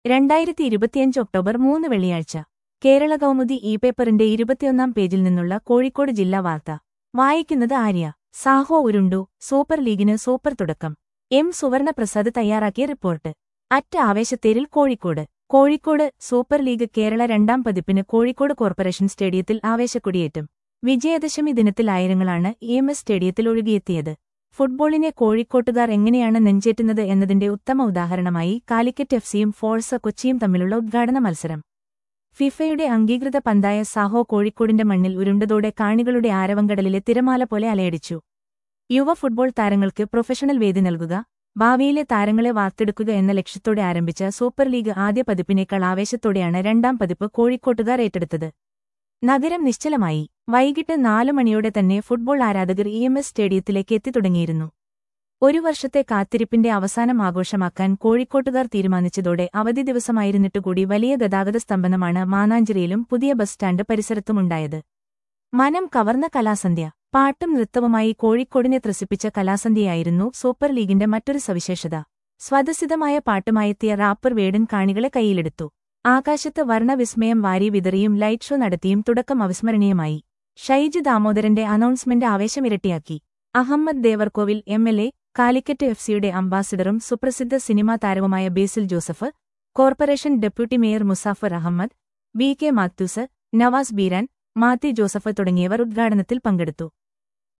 2025 October 3 വെള്ളിയാഴ്ച കേരള കൗമുദി പേപ്പറിന്റെ 21 പേജിൽ നിന്നുള്ള കോഴിക്കോട് ജില്ലാ വാർത്ത വായിക്കുന്നത് ആര്യ. സാഹോ ഉരുണ്ടു, സൂപ്പർ ലീഗിന് സൂപ്പർ തുടക്കം. എം സുവർണപ്രസാദ് തയ്യാറാക്കിയ റിപ്പോർട്ട്. ആവേശത്തേരിൽ കോഴിക്കോട് സൂപ്പർ ലീഗ് കേരള രണ്ടാം പതിപ്പിന് കോഴിക്കോട് കോർപ്പറേഷൻ സ്റ്റേഡിയത്തിൽ ആവേശക്കൊടിയേറ്റും. വിജയദശമി ദിനത്തിൽ ആയിരങ്ങളാണ് സ്റ്റേഡിയത്തിൽ ഒഴുകിയെത്തിയത്. ഫുട്ബോളിനെ കോഴിക്കോട്ടുകാർ എങ്ങനെയാണ് നെഞ്ചേറ്റുന്നത് എന്നതിന്റെ ഉത്തമ ഉദാഹരണമായി കാലിക്കറ്റ് എഫ്സിയും ഫോഴ്സ കൊച്ചിയും തമ്മിലുള്ള ഉദ്ഘാടന മത്സരം. ഫിഫയുടെ അംഗീകൃത പന്തായ സാഹോ കോഴിക്കോടിന്റെ മണ്ണിൽ ഉരുണ്ടതോടെ കാണികളുടെ ആരവങ്കടലിലെ തിരമാല പോലെ അലയടിച്ചു. യുവ ഫുട്ബോൾ താരങ്ങൾക്ക് പ്രൊഫഷണൽ വേദി നൽകുക, ഭാവിയിലെ താരങ്ങളെ വാർത്തെടുക്കുക എന്ന ലക്ഷ്യത്തോടെ ആരംഭിച്ച സൂപ്പർ ലീഗ് ആദ്യ പതിപ്പിനേക്കാൾ ആവേശത്തോടെയാണ് രണ്ടാം പതിപ്പ് കോഴിക്കോട്ടുകാർ ഏറ്റെടുത്തത്. നഗരം നിശ്ചലമായി. വൈകിട്ട് 4 മണിയോടെ തന്നെ ഫുട്ബോൾ ആരാധകർ സ്റ്റേഡിയത്തിലേക്ക് എത്തിത്തുടങ്ങിയിരുന്നു. ഒരു വർഷത്തെ കാത്തിരിപ്പിന്റെ അവസാനം ആഘോഷമാക്കാൻ കോഴിക്കോട്ടുകാർ തീരുമാനിച്ചതോടെ അവധി ദിവസമായിരുന്നിട്ടുകൂടി വലിയ ഗതാഗത സ്തംഭനമാണ് മാനാഞ്ചിറയിലും പുതിയ ബസ് സ്റ്റാൻഡ് പരിസരത്തുമുണ്ടായത്. മനം കവർന്ന കലാസന്ധ്യ. പാട്ടും നൃത്തവുമായി കോഴിക്കോടിനെ ത്രസിപ്പിച്ച കലാസന്ധ്യയായിരുന്നു സൂപ്പർ ലീഗിന്റെ മറ്റൊരു സവിശേഷത. സ്വതസിദ്ധമായ പാട്ടുമായെത്തിയ റാപ്പർ വേടൻ കാണികളെ കൈയിലെടുത്തു. ആകാശത്ത് വർണ്ണവിസ്മയം വാരി വിതറിയും ലൈറ്റ് ഷോ നടത്തിയും തുടക്കം അവിസ്മരണീയമായി. ഷൈജു ദാമോദരന്റെ അനൗൺസ്മെന്റ് ആവേശമിരട്ടിയാക്കി. അഹമ്മദ് ദേവർകോവിൽ MLA, കാലിക്കറ്റ് എഫ്സിയുടെ അംബാസിഡറും സുപ്രസിദ്ധ സിനിമാ താരവുമായ Basil Joseph, corporation deputy mayor Muzafar Ahammad, VK Mathews, Navas Beeran, Mathew Joseph തുടങ്ങിയവർ ഉദ്ഘാടനത്തിൽ പങ്കെടുത്തു.